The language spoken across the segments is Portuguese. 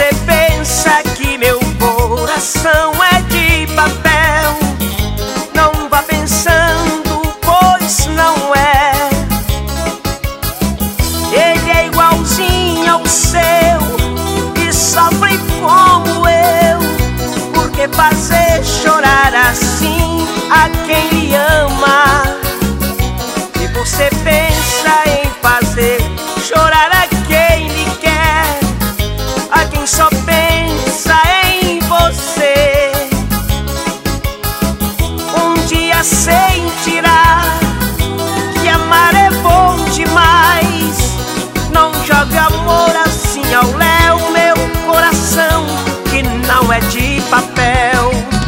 você pensa que meu coração é de papel, não vá pensando, pois não é. Ele é igualzinho ao seu e sofre como eu. Por que fazer chorar assim a quem lhe ama? E você pensa em fazer chorar a quem lhe quer, a quem só pensa em você. Um dia sentirá que amar é bom demais. Não jogue amor assim ao léu, meu coração, que não é de papel.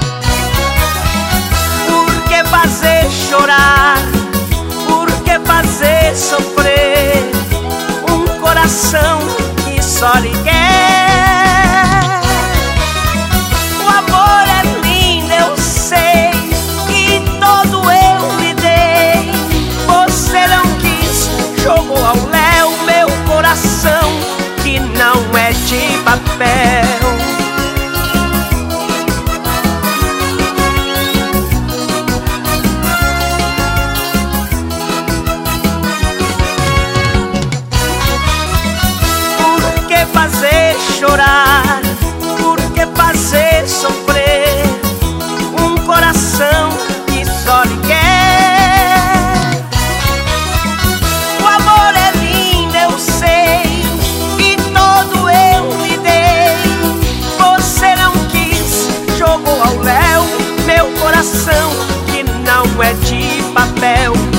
Por que fazer chorar? Por que fazer sofrer um coração que só lhe quer? O amor é lindo, eu sei, e todo eu lhe dei. Você não quis, jogou ao léu meu coração, que não é de papel. Fazer chorar, por que fazer sofrer um coração que só lhe quer? O amor é lindo, eu sei, e todo eu lhe dei. Você não quis, jogou ao léu meu coração, que não é de papel.